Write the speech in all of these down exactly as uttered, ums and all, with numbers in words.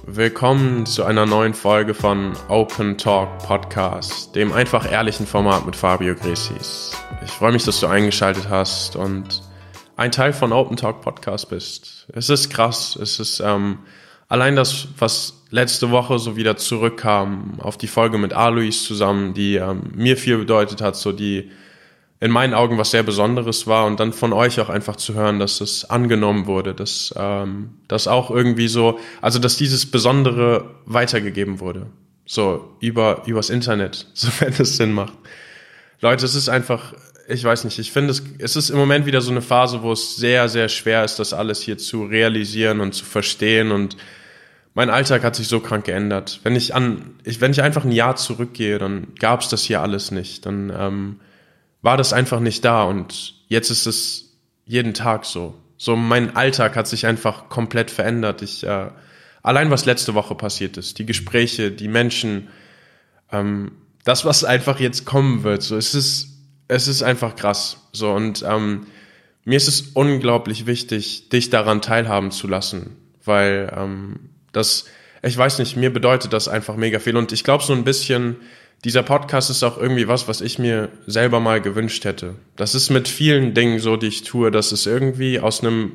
Willkommen zu einer neuen Folge von Open Talk Podcast, dem einfach ehrlichen Format mit Fabio Gresis. Ich freue mich, dass du eingeschaltet hast und ein Teil von Open Talk Podcast bist. Es ist krass, es ist ähm, allein das, was letzte Woche so wieder zurückkam auf die Folge mit Alois zusammen, die ähm, mir viel bedeutet hat, so die in meinen Augen was sehr Besonderes war, und dann von euch auch einfach zu hören, dass es angenommen wurde, dass ähm, das auch irgendwie so, also dass dieses Besondere weitergegeben wurde, so über übers Internet, sofern es Sinn macht. Leute, es ist einfach, ich weiß nicht, ich finde es, es ist im Moment wieder so eine Phase, wo es sehr, sehr schwer ist, das alles hier zu realisieren und zu verstehen, und mein Alltag hat sich so krank geändert. Wenn ich an, ich, wenn ich einfach ein Jahr zurückgehe, dann gab es das hier alles nicht, dann ähm, war das einfach nicht da, und jetzt ist es jeden Tag so. So, mein Alltag hat sich einfach komplett verändert. Ich, äh, allein was letzte Woche passiert ist, die Gespräche, die Menschen, ähm, das, was einfach jetzt kommen wird, so, es ist, es ist einfach krass. So, und ähm, mir ist es unglaublich wichtig, dich daran teilhaben zu lassen, weil ähm, das, ich weiß nicht, mir bedeutet das einfach mega viel, und ich glaube so ein bisschen, dieser Podcast ist auch irgendwie was, was ich mir selber mal gewünscht hätte. Das ist mit vielen Dingen so, die ich tue, dass es irgendwie aus einem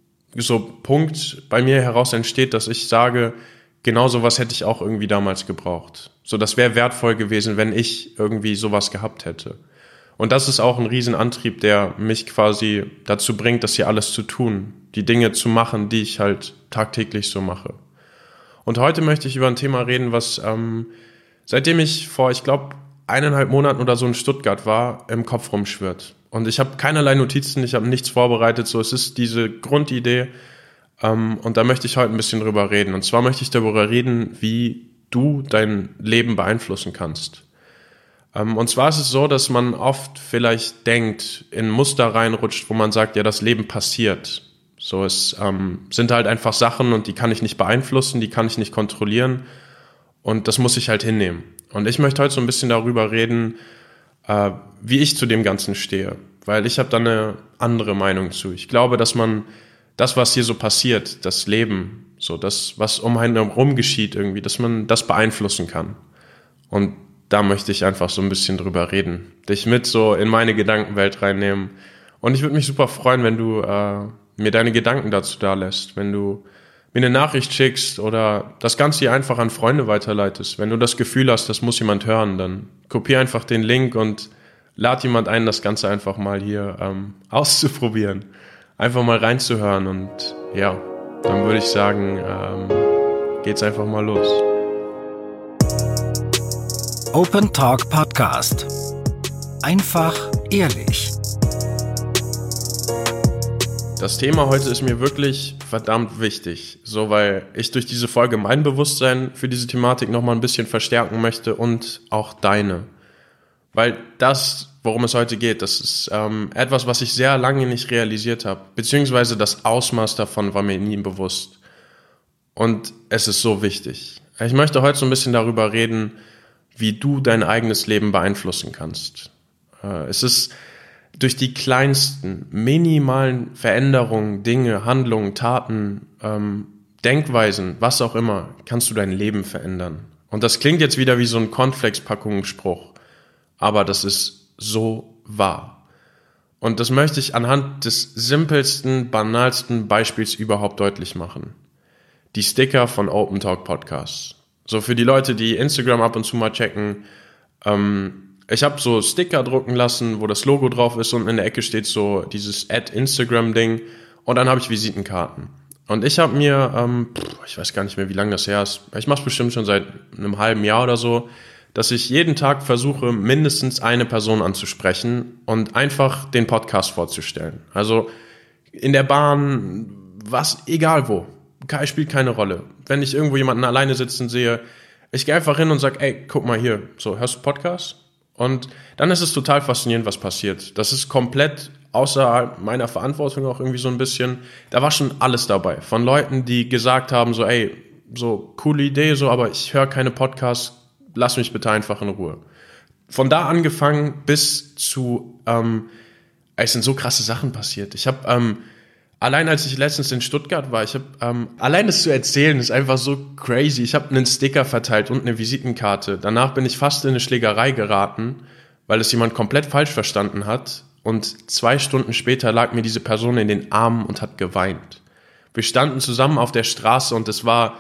so Punkt bei mir heraus entsteht, dass ich sage, genau sowas hätte ich auch irgendwie damals gebraucht. So, das wäre wertvoll gewesen, wenn ich irgendwie sowas gehabt hätte. Und das ist auch ein Riesenantrieb, der mich quasi dazu bringt, das hier alles zu tun, die Dinge zu machen, die ich halt tagtäglich so mache. Und heute möchte ich über ein Thema reden, was ähm, seitdem ich vor, ich glaube, eineinhalb Monaten oder so in Stuttgart war, im Kopf rumschwirrt. Und ich habe keinerlei Notizen, ich habe nichts vorbereitet, so, es ist diese Grundidee, ähm, und da möchte ich heute ein bisschen drüber reden. Und zwar möchte ich darüber reden, wie du dein Leben beeinflussen kannst. Ähm, und zwar ist es so, dass man oft vielleicht denkt, in Muster reinrutscht, wo man sagt, ja, das Leben passiert. So, es ähm, sind halt einfach Sachen, und die kann ich nicht beeinflussen, die kann ich nicht kontrollieren. Und das muss ich halt hinnehmen. Und ich möchte heute so ein bisschen darüber reden, äh, wie ich zu dem Ganzen stehe. Weil ich habe da eine andere Meinung zu. Ich glaube, dass man das, was hier so passiert, das Leben, so das, was um einen herum geschieht irgendwie, dass man das beeinflussen kann. Und da möchte ich einfach so ein bisschen drüber reden. Dich mit so in meine Gedankenwelt reinnehmen. Und ich würde mich super freuen, wenn du äh, mir deine Gedanken dazu da lässt. Wenn du mir eine Nachricht schickst oder das Ganze hier einfach an Freunde weiterleitest. Wenn du das Gefühl hast, das muss jemand hören, dann kopier einfach den Link und lad jemand ein, das Ganze einfach mal hier ähm, auszuprobieren. Einfach mal reinzuhören, und ja, dann würde ich sagen, ähm, geht's einfach mal los. Open Talk Podcast. Einfach ehrlich. Das Thema heute ist mir wirklich verdammt wichtig, so, weil ich durch diese Folge mein Bewusstsein für diese Thematik nochmal ein bisschen verstärken möchte und auch deine. Weil das, worum es heute geht, das ist ähm, etwas, was ich sehr lange nicht realisiert habe, beziehungsweise das Ausmaß davon war mir nie bewusst. Und es ist so wichtig. Ich möchte heute so ein bisschen darüber reden, wie du dein eigenes Leben beeinflussen kannst. Äh, es ist durch die kleinsten, minimalen Veränderungen, Dinge, Handlungen, Taten, ähm, Denkweisen, was auch immer, kannst du dein Leben verändern. Und das klingt jetzt wieder wie so ein Cornflakes-Packungsspruch, aber das ist so wahr. Und das möchte ich anhand des simpelsten, banalsten Beispiels überhaupt deutlich machen. Die Sticker von Open Talk Podcast. So, für die Leute, die Instagram ab und zu mal checken, ähm, ich habe so Sticker drucken lassen, wo das Logo drauf ist, und in der Ecke steht so dieses Add-Instagram-Ding, und dann habe ich Visitenkarten. Und ich habe mir, ähm, ich weiß gar nicht mehr, wie lange das her ist, ich mache es bestimmt schon seit einem halben Jahr oder so, dass ich jeden Tag versuche, mindestens eine Person anzusprechen und einfach den Podcast vorzustellen. Also in der Bahn, was, egal wo, spielt keine Rolle. Wenn ich irgendwo jemanden alleine sitzen sehe, ich gehe einfach hin und sage, ey, guck mal hier, so, hörst du Podcast? Und dann ist es total faszinierend, was passiert. Das ist komplett außerhalb meiner Verantwortung auch irgendwie so ein bisschen. Da war schon alles dabei. Von Leuten, die gesagt haben, so, ey, so, coole Idee, so, aber ich höre keine Podcasts, lass mich bitte einfach in Ruhe. Von da angefangen bis zu, ähm, es sind so krasse Sachen passiert. Ich habe ähm, Allein als ich letztens in Stuttgart war, ich habe, ähm, allein das zu erzählen, ist einfach so crazy. Ich habe einen Sticker verteilt und eine Visitenkarte. Danach bin ich fast in eine Schlägerei geraten, weil es jemand komplett falsch verstanden hat. Und zwei Stunden später lag mir diese Person in den Armen und hat geweint. Wir standen zusammen auf der Straße und es war,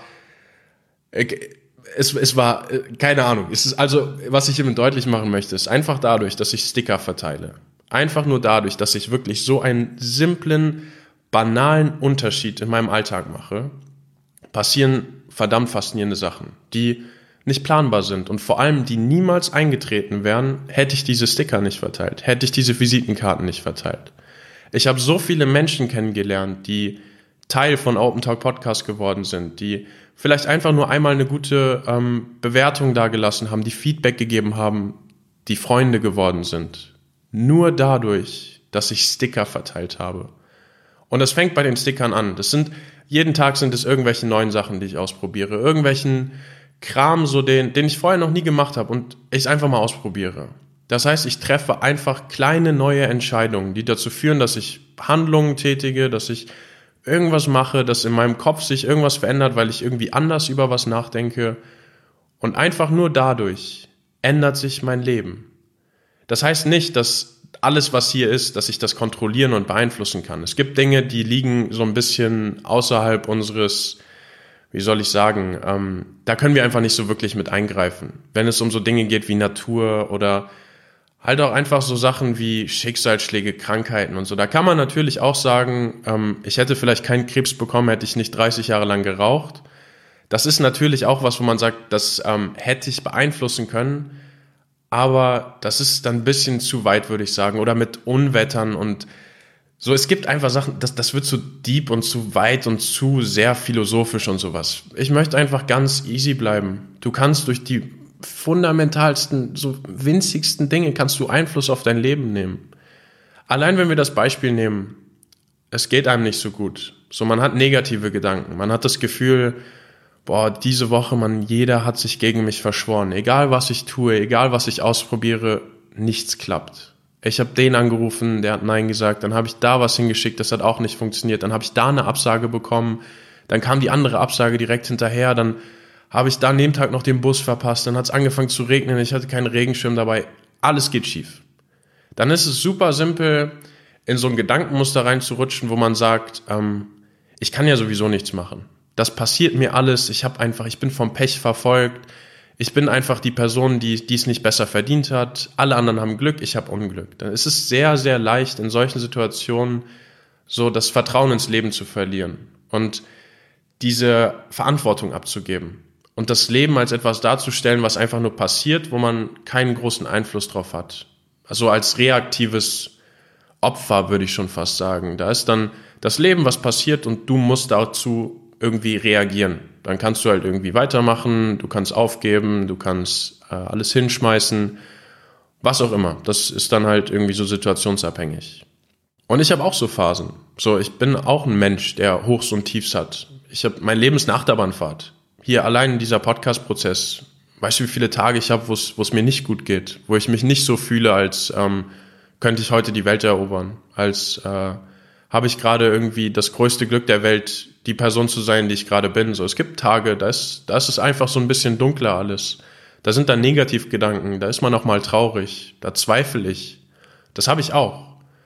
es, es war, keine Ahnung. Es ist also, was ich eben deutlich machen möchte, ist einfach dadurch, dass ich Sticker verteile. Einfach nur dadurch, dass ich wirklich so einen simplen, banalen Unterschied in meinem Alltag mache, passieren verdammt faszinierende Sachen, die nicht planbar sind und vor allem, die niemals eingetreten wären, hätte ich diese Sticker nicht verteilt, hätte ich diese Visitenkarten nicht verteilt. Ich habe so viele Menschen kennengelernt, die Teil von Open Talk Podcast geworden sind, die vielleicht einfach nur einmal eine gute ähm, Bewertung dagelassen haben, die Feedback gegeben haben, die Freunde geworden sind. Nur dadurch, dass ich Sticker verteilt habe. Und das fängt bei den Stickern an. Das sind, jeden Tag sind es irgendwelche neuen Sachen, die ich ausprobiere. Irgendwelchen Kram, so den, den ich vorher noch nie gemacht habe und ich es einfach mal ausprobiere. Das heißt, ich treffe einfach kleine neue Entscheidungen, die dazu führen, dass ich Handlungen tätige, dass ich irgendwas mache, dass in meinem Kopf sich irgendwas verändert, weil ich irgendwie anders über was nachdenke. Und einfach nur dadurch ändert sich mein Leben. Das heißt nicht, dass alles, was hier ist, dass ich das kontrollieren und beeinflussen kann. Es gibt Dinge, die liegen so ein bisschen außerhalb unseres, wie soll ich sagen, ähm, da können wir einfach nicht so wirklich mit eingreifen. Wenn es um so Dinge geht wie Natur oder halt auch einfach so Sachen wie Schicksalsschläge, Krankheiten und so. Da kann man natürlich auch sagen, ähm, ich hätte vielleicht keinen Krebs bekommen, hätte ich nicht dreißig Jahre lang geraucht. Das ist natürlich auch was, wo man sagt, das ähm, hätte ich beeinflussen können. Aber das ist dann ein bisschen zu weit, würde ich sagen. Oder mit Unwettern und so. Es gibt einfach Sachen, das, das wird zu deep und zu weit und zu sehr philosophisch und sowas. Ich möchte einfach ganz easy bleiben. Du kannst durch die fundamentalsten, so winzigsten Dinge kannst du Einfluss auf dein Leben nehmen. Allein wenn wir das Beispiel nehmen, es geht einem nicht so gut. So, man hat negative Gedanken. Man hat das Gefühl, boah, diese Woche, man, jeder hat sich gegen mich verschworen. Egal, was ich tue, egal, was ich ausprobiere, nichts klappt. Ich habe den angerufen, der hat Nein gesagt, dann habe ich da was hingeschickt, das hat auch nicht funktioniert. Dann habe ich da eine Absage bekommen, dann kam die andere Absage direkt hinterher, dann habe ich da an dem Tag noch den Bus verpasst, dann hat es angefangen zu regnen, ich hatte keinen Regenschirm dabei. Alles geht schief. Dann ist es super simpel, in so ein Gedankenmuster reinzurutschen, wo man sagt, ähm, ich kann ja sowieso nichts machen. Das passiert mir alles, ich habe einfach, ich bin vom Pech verfolgt, ich bin einfach die Person, die die es nicht besser verdient hat, alle anderen haben Glück, ich habe Unglück. Dann ist es sehr, sehr leicht, in solchen Situationen so das Vertrauen ins Leben zu verlieren und diese Verantwortung abzugeben und das Leben als etwas darzustellen, was einfach nur passiert, wo man keinen großen Einfluss drauf hat. Also als reaktives Opfer, würde ich schon fast sagen. Da ist dann das Leben, was passiert und du musst dazu irgendwie reagieren. Dann kannst du halt irgendwie weitermachen, du kannst aufgeben, du kannst äh, alles hinschmeißen, was auch immer. Das ist dann halt irgendwie so situationsabhängig. Und ich habe auch so Phasen. So, ich bin auch ein Mensch, der Hochs und Tiefs hat. Ich habe mein Leben ist eine Achterbahnfahrt. Hier allein dieser Podcast-Prozess. Weißt du, wie viele Tage ich habe, wo es mir nicht gut geht, wo ich mich nicht so fühle, als ähm, könnte ich heute die Welt erobern, als äh, habe ich gerade irgendwie das größte Glück der Welt, die Person zu sein, die ich gerade bin. So, es gibt Tage, da ist, da ist es einfach so ein bisschen dunkler alles. Da sind dann Negativgedanken, da ist man auch mal traurig, da zweifle ich. Das habe ich auch.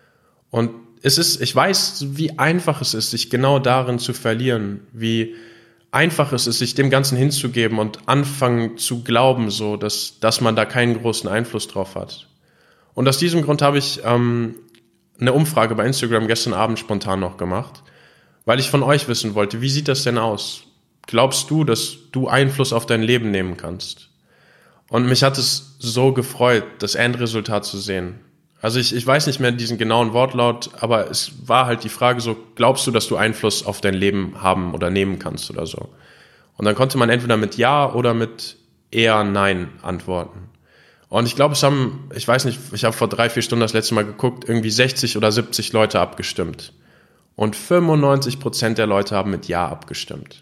Und es ist, ich weiß, wie einfach es ist, sich genau darin zu verlieren, wie einfach es ist, sich dem Ganzen hinzugeben und anfangen zu glauben, so, dass, dass man da keinen großen Einfluss drauf hat. Und aus diesem Grund habe ich ähm, eine Umfrage bei Instagram gestern Abend spontan noch gemacht, weil ich von euch wissen wollte, wie sieht das denn aus? Glaubst du, dass du Einfluss auf dein Leben nehmen kannst? Und mich hat es so gefreut, das Endresultat zu sehen. Also ich, ich weiß nicht mehr diesen genauen Wortlaut, aber es war halt die Frage so, glaubst du, dass du Einfluss auf dein Leben haben oder nehmen kannst oder so? Und dann konnte man entweder mit Ja oder mit eher Nein antworten. Und ich glaube, es haben, ich weiß nicht, ich habe vor drei, vier Stunden das letzte Mal geguckt, irgendwie sechzig oder siebzig Leute abgestimmt. Und fünfundneunzig Prozent der Leute haben mit Ja abgestimmt.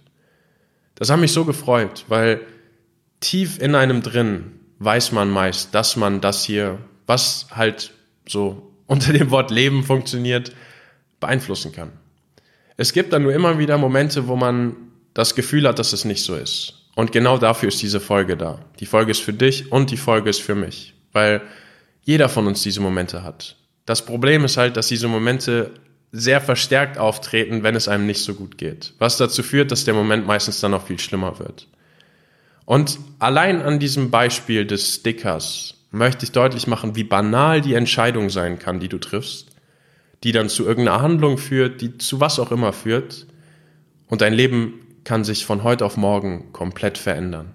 Das hat mich so gefreut, weil tief in einem drin weiß man meist, dass man das hier, was halt so unter dem Wort Leben funktioniert, beeinflussen kann. Es gibt dann nur immer wieder Momente, wo man das Gefühl hat, dass es nicht so ist. Und genau dafür ist diese Folge da. Die Folge ist für dich und die Folge ist für mich, weil jeder von uns diese Momente hat. Das Problem ist halt, dass diese Momente sehr verstärkt auftreten, wenn es einem nicht so gut geht. Was dazu führt, dass der Moment meistens dann noch viel schlimmer wird. Und allein an diesem Beispiel des Stickers möchte ich deutlich machen, wie banal die Entscheidung sein kann, die du triffst, die dann zu irgendeiner Handlung führt, die zu was auch immer führt. Und dein Leben kann sich von heute auf morgen komplett verändern.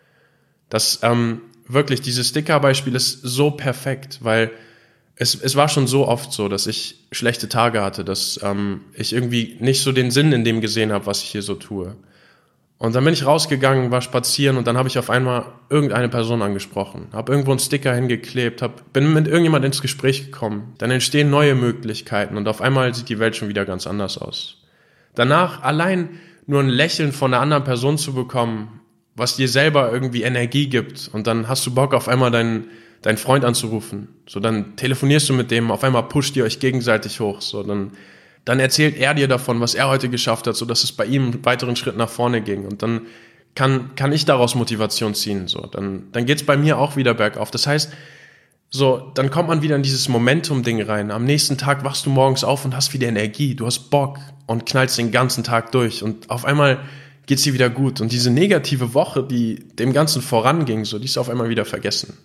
Das, ähm, wirklich, dieses Sticker-Beispiel ist so perfekt, weil es, es war schon so oft so, dass ich schlechte Tage hatte, dass ähm, ich irgendwie nicht so den Sinn in dem gesehen habe, was ich hier so tue. Und dann bin ich rausgegangen, war spazieren und dann habe ich auf einmal irgendeine Person angesprochen, habe irgendwo einen Sticker hingeklebt, hab, bin mit irgendjemand ins Gespräch gekommen. Dann entstehen neue Möglichkeiten und auf einmal sieht die Welt schon wieder ganz anders aus. Danach allein nur ein Lächeln von einer anderen Person zu bekommen, was dir selber irgendwie Energie gibt und dann hast du Bock auf einmal deinen deinen Freund anzurufen. So, dann telefonierst du mit dem, auf einmal pusht ihr euch gegenseitig hoch. So, dann Dann erzählt er dir davon, was er heute geschafft hat, so dass es bei ihm einen weiteren Schritt nach vorne ging. Und dann kann, kann ich daraus Motivation ziehen. So, dann, dann geht's bei mir auch wieder bergauf. Das heißt, so, dann kommt man wieder in dieses Momentum-Ding rein. Am nächsten Tag wachst du morgens auf und hast wieder Energie. Du hast Bock und knallst den ganzen Tag durch. Und auf einmal geht's dir wieder gut. Und diese negative Woche, die dem Ganzen voranging, so, die ist auf einmal wieder vergessen.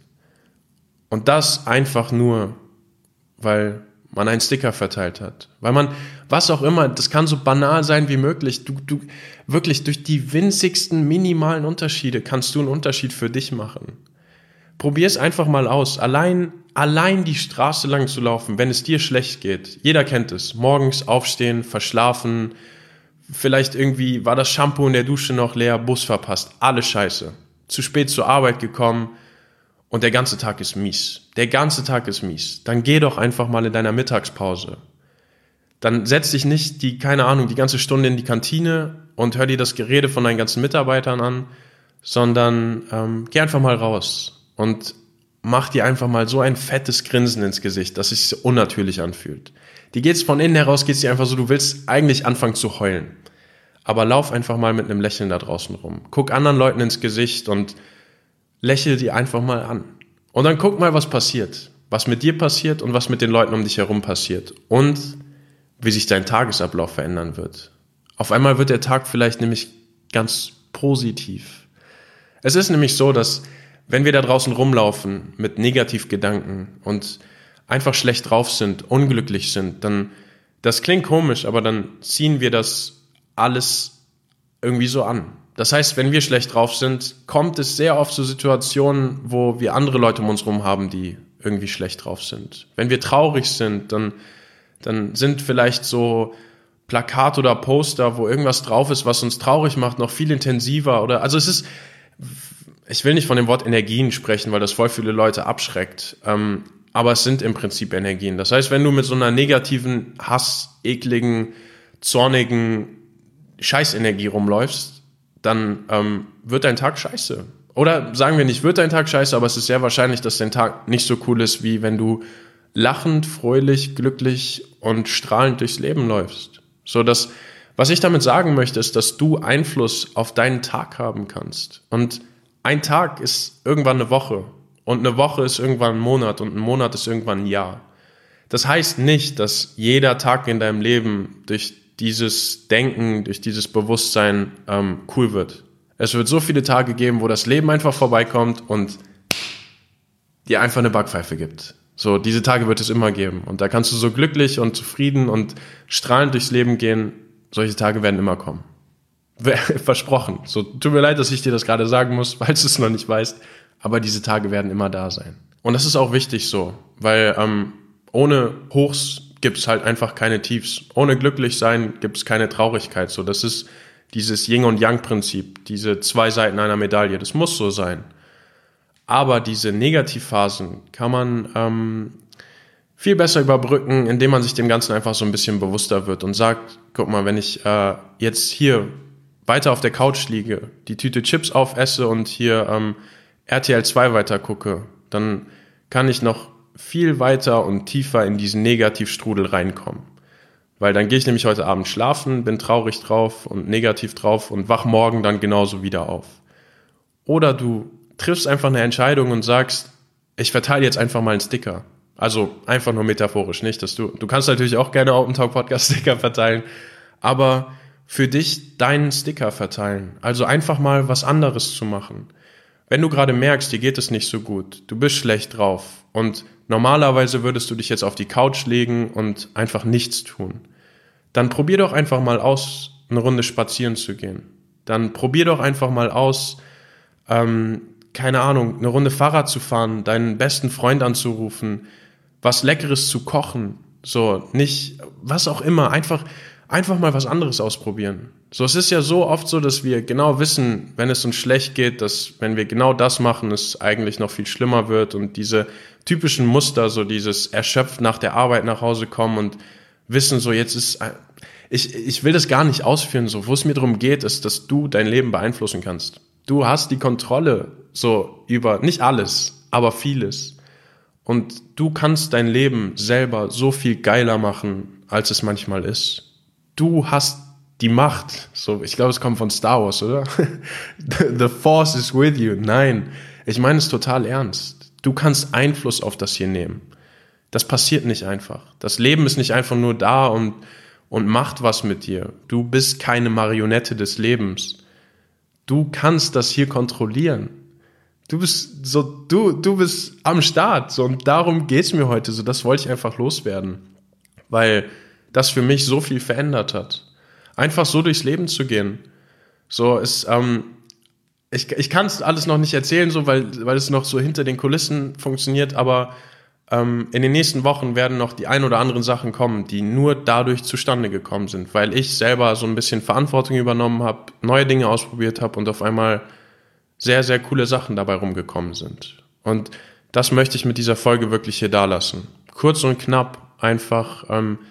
Und das einfach nur, weil man einen Sticker verteilt hat. Weil man, was auch immer, das kann so banal sein wie möglich. Du, du, wirklich durch die winzigsten minimalen Unterschiede kannst du einen Unterschied für dich machen. Probier es einfach mal aus. Allein, allein die Straße lang zu laufen, wenn es dir schlecht geht. Jeder kennt es. Morgens aufstehen, verschlafen. Vielleicht irgendwie war das Shampoo in der Dusche noch leer, Bus verpasst. Alles scheiße. Zu spät zur Arbeit gekommen. Und der ganze Tag ist mies. Der ganze Tag ist mies. Dann geh doch einfach mal in deiner Mittagspause. Dann setz dich nicht die, keine Ahnung, die ganze Stunde in die Kantine und hör dir das Gerede von deinen ganzen Mitarbeitern an, sondern ähm, geh einfach mal raus und mach dir einfach mal so ein fettes Grinsen ins Gesicht, dass es sich unnatürlich anfühlt. Die geht's von innen heraus, geht's dir einfach so, du willst eigentlich anfangen zu heulen. Aber lauf einfach mal mit einem Lächeln da draußen rum. Guck anderen Leuten ins Gesicht und lächel die einfach mal an. Und dann guck mal, was passiert. Was mit dir passiert und was mit den Leuten um dich herum passiert. Und wie sich dein Tagesablauf verändern wird. Auf einmal wird der Tag vielleicht nämlich ganz positiv. Es ist nämlich so, dass wenn wir da draußen rumlaufen mit Negativgedanken und einfach schlecht drauf sind, unglücklich sind, dann, das klingt komisch, aber dann ziehen wir das alles irgendwie so an. Das heißt, wenn wir schlecht drauf sind, kommt es sehr oft zu Situationen, wo wir andere Leute um uns herum haben, die irgendwie schlecht drauf sind. Wenn wir traurig sind, dann, dann sind vielleicht so Plakate oder Poster, wo irgendwas drauf ist, was uns traurig macht, noch viel intensiver. Oder also es ist, ich will nicht von dem Wort Energien sprechen, weil das voll viele Leute abschreckt. Ähm, aber es sind im Prinzip Energien. Das heißt, wenn du mit so einer negativen, Hass, ekligen, zornigen Scheißenergie rumläufst, dann ähm, wird dein Tag scheiße. Oder sagen wir nicht, wird dein Tag scheiße, aber es ist sehr wahrscheinlich, dass dein Tag nicht so cool ist, wie wenn du lachend, fröhlich, glücklich und strahlend durchs Leben läufst. So, dass, was ich damit sagen möchte, ist, dass du Einfluss auf deinen Tag haben kannst. Und ein Tag ist irgendwann eine Woche. Und eine Woche ist irgendwann ein Monat. Und ein Monat ist irgendwann ein Jahr. Das heißt nicht, dass jeder Tag in deinem Leben durch dieses Denken, durch dieses Bewusstsein ähm, cool wird. Es wird so viele Tage geben, wo das Leben einfach vorbeikommt und dir einfach eine Backpfeife gibt. So, diese Tage wird es immer geben. Und da kannst du so glücklich und zufrieden und strahlend durchs Leben gehen. Solche Tage werden immer kommen. Versprochen. So, tut mir leid, dass ich dir das gerade sagen muss, falls du es noch nicht weißt. Aber diese Tage werden immer da sein. Und das ist auch wichtig so, weil ähm, ohne Hochs gibt es halt einfach keine Tiefs. Ohne glücklich sein gibt es keine Traurigkeit. So, das ist dieses Yin- und Yang-Prinzip, diese zwei Seiten einer Medaille. Das muss so sein. Aber diese Negativphasen kann man ähm, viel besser überbrücken, indem man sich dem Ganzen einfach so ein bisschen bewusster wird und sagt, guck mal, wenn ich äh, jetzt hier weiter auf der Couch liege, die Tüte Chips aufesse und hier ähm, R T L zwei weiter gucke, dann kann ich noch viel weiter und tiefer in diesen Negativstrudel reinkommen. Weil dann gehe ich nämlich heute Abend schlafen, bin traurig drauf und negativ drauf und wach morgen dann genauso wieder auf. Oder du triffst einfach eine Entscheidung und sagst, ich verteile jetzt einfach mal einen Sticker. Also einfach nur metaphorisch, nicht, dass du, du kannst natürlich auch gerne Open Talk Podcast Sticker verteilen, aber für dich deinen Sticker verteilen. Also einfach mal was anderes zu machen. Wenn du gerade merkst, dir geht es nicht so gut, du bist schlecht drauf und normalerweise würdest du dich jetzt auf die Couch legen und einfach nichts tun, dann probier doch einfach mal aus, eine Runde spazieren zu gehen. Dann probier doch einfach mal aus, ähm, keine Ahnung, eine Runde Fahrrad zu fahren, deinen besten Freund anzurufen, was Leckeres zu kochen, so, nicht, was auch immer, einfach, einfach mal was anderes ausprobieren. So, es ist ja so oft so, dass wir genau wissen, wenn es uns schlecht geht, dass wenn wir genau das machen, es eigentlich noch viel schlimmer wird und diese typischen Muster, so dieses erschöpft nach der Arbeit nach Hause kommen und wissen so, jetzt ist, ich, ich will das gar nicht ausführen, so, wo es mir darum geht, ist, dass du dein Leben beeinflussen kannst. Du hast die Kontrolle, so, über, nicht alles, aber vieles. Und du kannst dein Leben selber so viel geiler machen, als es manchmal ist. Du hast die Macht. So, ich glaube, es kommt von Star Wars, oder? The Force is with you. Nein, ich meine es total ernst. Du kannst Einfluss auf das hier nehmen. Das passiert nicht einfach. Das Leben ist nicht einfach nur da und, und macht was mit dir. Du bist keine Marionette des Lebens. Du kannst das hier kontrollieren. Du bist so, du, du bist am Start. So, und darum geht's mir heute. So, das wollte ich einfach loswerden. Weil das für mich so viel verändert hat. Einfach so durchs Leben zu gehen. So, es, ähm, ich, ich kann es alles noch nicht erzählen, so, weil, weil es noch so hinter den Kulissen funktioniert, aber ähm, in den nächsten Wochen werden noch die ein oder anderen Sachen kommen, die nur dadurch zustande gekommen sind, weil ich selber so ein bisschen Verantwortung übernommen habe, neue Dinge ausprobiert habe und auf einmal sehr, sehr coole Sachen dabei rumgekommen sind. Und das möchte ich mit dieser Folge wirklich hier dalassen. Kurz und knapp, einfach ähm,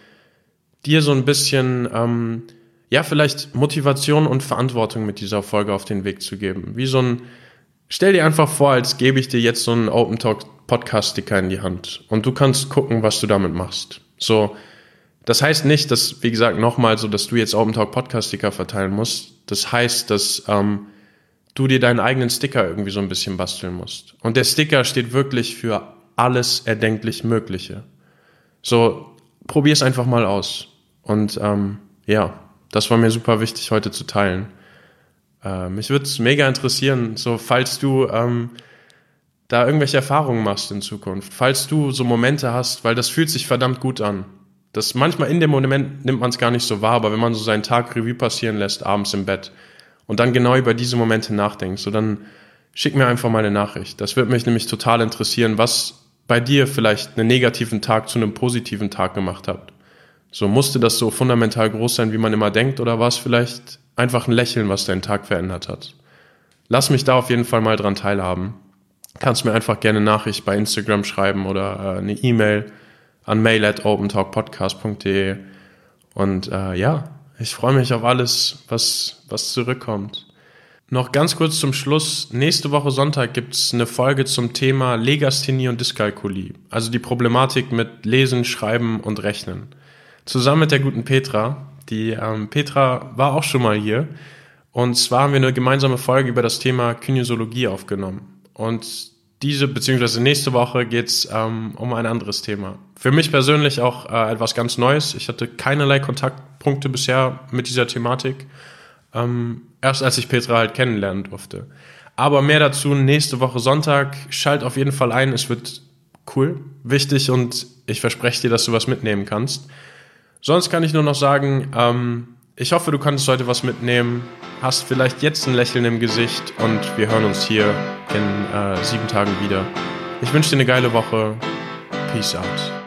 dir so ein bisschen, ähm, ja, vielleicht Motivation und Verantwortung mit dieser Folge auf den Weg zu geben. Wie so ein, stell dir einfach vor, als gebe ich dir jetzt so einen Open Talk Podcast Sticker in die Hand und du kannst gucken, was du damit machst. So, das heißt nicht, dass, wie gesagt, nochmal so, dass du jetzt Open Talk Podcast Sticker verteilen musst. Das heißt, dass ähm, du dir deinen eigenen Sticker irgendwie so ein bisschen basteln musst. Und der Sticker steht wirklich für alles erdenklich Mögliche. So, probier's einfach mal aus. Und ähm, ja, das war mir super wichtig, heute zu teilen. Äh, mich würde es mega interessieren, so falls du ähm, da irgendwelche Erfahrungen machst in Zukunft, falls du so Momente hast, weil das fühlt sich verdammt gut an. Das manchmal in dem Moment nimmt man es gar nicht so wahr, aber wenn man so seinen Tag Revue passieren lässt, abends im Bett und dann genau über diese Momente nachdenkt, so dann schick mir einfach mal eine Nachricht. Das würde mich nämlich total interessieren, was bei dir vielleicht einen negativen Tag zu einem positiven Tag gemacht hat. So, musste das so fundamental groß sein, wie man immer denkt, oder war es vielleicht einfach ein Lächeln, was deinen Tag verändert hat? Lass mich da auf jeden Fall mal dran teilhaben. Kannst mir einfach gerne eine Nachricht bei Instagram schreiben oder äh, eine E-Mail an mail at opentalkpodcast punkt de. Und äh, ja, ich freue mich auf alles, was, was zurückkommt. Noch ganz kurz zum Schluss. Nächste Woche Sonntag gibt es eine Folge zum Thema Legasthenie und Dyskalkulie. Also die Problematik mit Lesen, Schreiben und Rechnen. Zusammen mit der guten Petra. Die ähm, Petra war auch schon mal hier. Und zwar haben wir eine gemeinsame Folge über das Thema Kinesiologie aufgenommen. Und diese, beziehungsweise nächste Woche geht's ähm, um ein anderes Thema. Für mich persönlich auch äh, etwas ganz Neues. Ich hatte keinerlei Kontaktpunkte bisher mit dieser Thematik. Ähm, erst als ich Petra halt kennenlernen durfte. Aber mehr dazu nächste Woche Sonntag. Schalt auf jeden Fall ein. Es wird cool, wichtig und ich verspreche dir, dass du was mitnehmen kannst. Sonst kann ich nur noch sagen, ähm, ich hoffe, du konntest heute was mitnehmen, hast vielleicht jetzt ein Lächeln im Gesicht und wir hören uns hier in äh, sieben Tagen wieder. Ich wünsche dir eine geile Woche. Peace out.